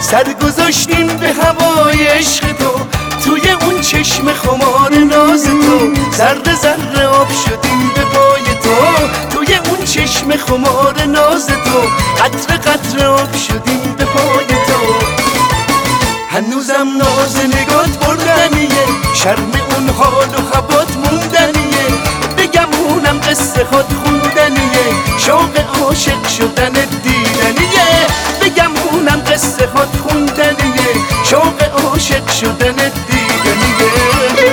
سر گذاشتیم به هوای عشق تو، توی اون چشم خمار ناز تو، ذره ذره آب شدیم به پای تو، توی اون چشم خمار ناز تو، قطره قطره آب شدیم به پای تو. هنوزم ناز نگات بردنیه، شرم اون حال و خبات موندنیه، بگم اونم قصه خود خوندنیه، شوق عاشق شدن دیدنیه، بگم اونم قصه خود خوندنیه، شوق عاشق شدن دیدنیه.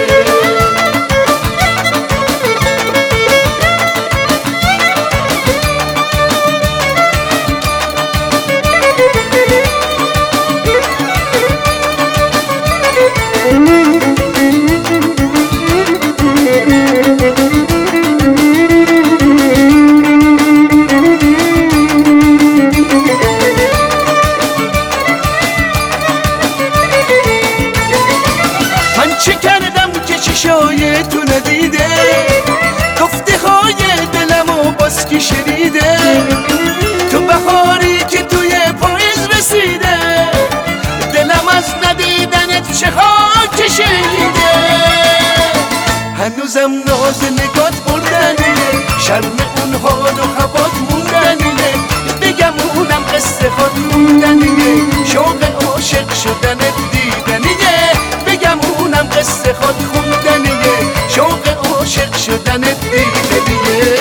چه کردم که چشای تو ندیده، گفته های دلمو باز کی شنیده، تو بهاری که توی پاییز رسیده، دلم از ندیدنت چه خاک شنیده. هنوزم ناز نگات بردنیه، شرم اون حال و خبات موندنیه، بگم اونم قصه خود موندنیه، شوق عاشق شدن دیدنیه، بگم اونم قصه خود خوندنیه، شوق عاشق شدن دیدنیه.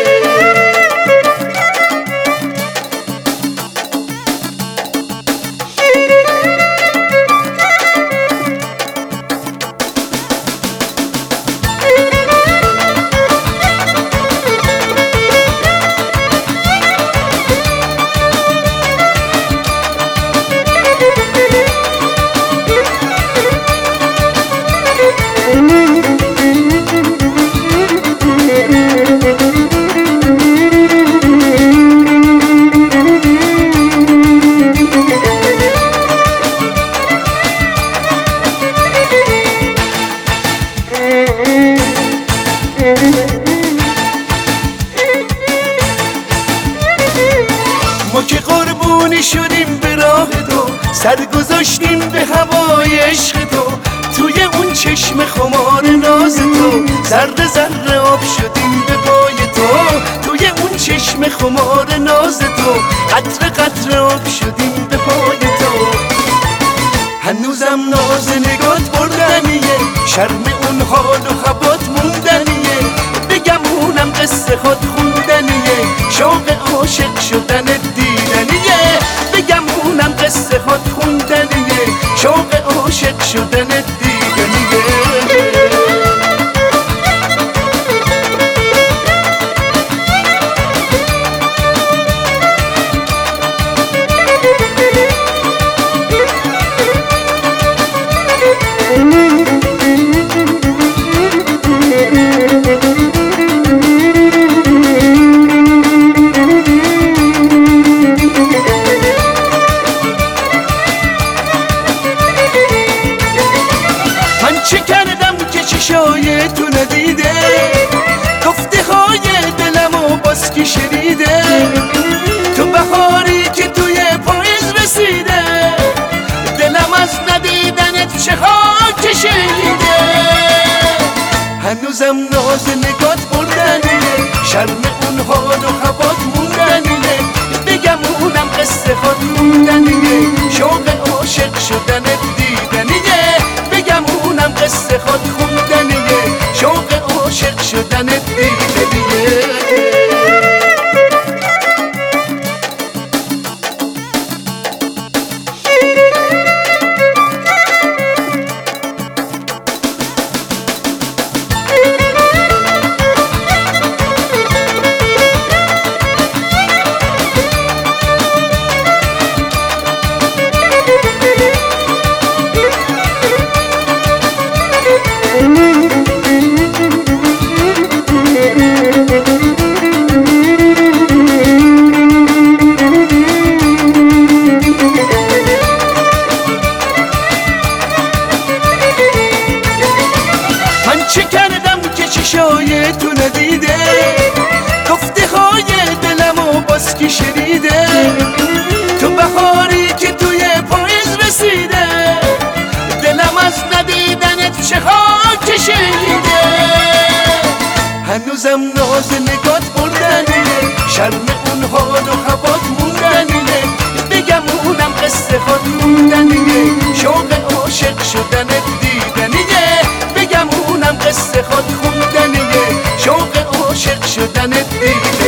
ما که قربونی شدیم به راه تو، سر گذاشتیم به هوای عشق تو، توی اون چشم خمار ناز تو، ذره ذره آب شدیم به پای تو، توی اون چشم خمار ناز تو، قطره قطره آب شدیم به پای تو. هنوزم ناز نگات بردنیه، شرم اون حال و خبات موندنیه، بگم اونم قصه خود خوندنیه، شوق عاشق شدن دیدنیه، بگم اونم قصه خود خوندنیه، شوق عاشق شدن دیدنیه. چه کردم که چشای تو ندیده، گفته های دلمو باز کی شنیده، تو بهاری که توی پاییز رسیده، دلم از ندیدنت چه خاک شنیده. هنوزم ناز نگات بردنیه، شرم اون حال و خبات موندنیه، بگم اونم قصه خود موندنیه، شوق عاشق شدن دیدنیه، بگم اونم قصه خود خوندنیه، شوق عاشق شدن دیدنیه. چه کردم که چشای تو ندیده، گفته های دلمو باز کی شنیده، تو بهاری که توی پاییز هنوزم ناز نگات بردنیه، شرم اون حال و هوات موندنیه، بگم اونم قصه خود موندنیه، شوق عاشق شدنت دیدنیه، بگم اونم قصه خود خوندنیه، شوق عاشق شدنت دیدنیه.